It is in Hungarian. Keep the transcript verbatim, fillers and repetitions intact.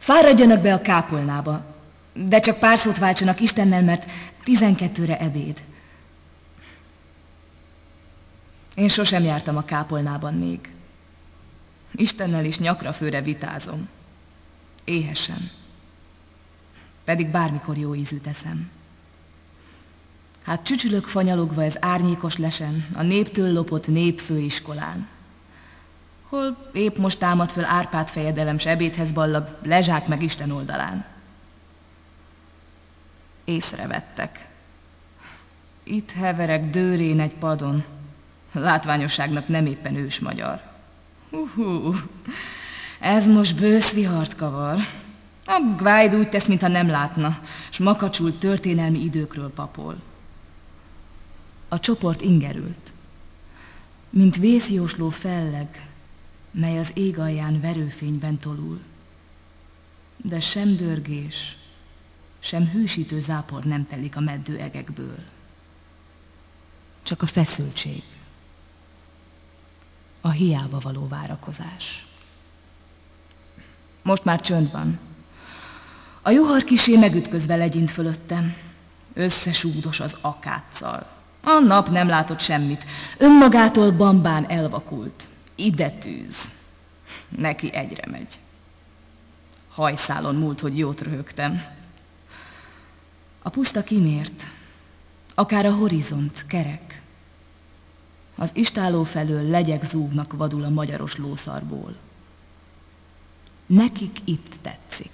Fáradjanak be a kápolnába, de csak pár szót váltsanak Istennel, mert tizenkettőre ebéd. Én sosem jártam a kápolnában még. Istennel is nyakra-főre vitázom. Éhesen. Pedig bármikor jó ízűt eszem. Hát csücsülök fanyalogva ez árnyékos lesen, a néptől lopott népfőiskolán. Hol épp most támad föl Árpád fejedelem, s ebédhez ballag Lezsák meg Isten oldalán. Észrevettek. Itt heverek dőrén egy padon. Látványosságnak nem éppen ős magyar. Hú, ez most bőszvihart kavar. A Gvájd úgy tesz, mintha nem látna, s makacsul történelmi időkről papol. A csoport ingerült, mint vészjósló felleg, mely az ég alján verőfényben tolul. De sem dörgés, sem hűsítő zápor nem telik a meddő egekből. Csak a feszültség, a hiába való várakozás. Most már csönd van. A juhar kisé megütközve legyint fölöttem. Összesúgdos az akáccal. A nap nem látott semmit. Önmagától bambán elvakult. Ide tűz. Neki egyre megy. Hajszálon múlt, hogy jót röhögtem. A puszta kimért. Akár a horizont kerek. Az istálló felől legyek zúgnak vadul a magyaros lószarból. Nekik itt tetszik.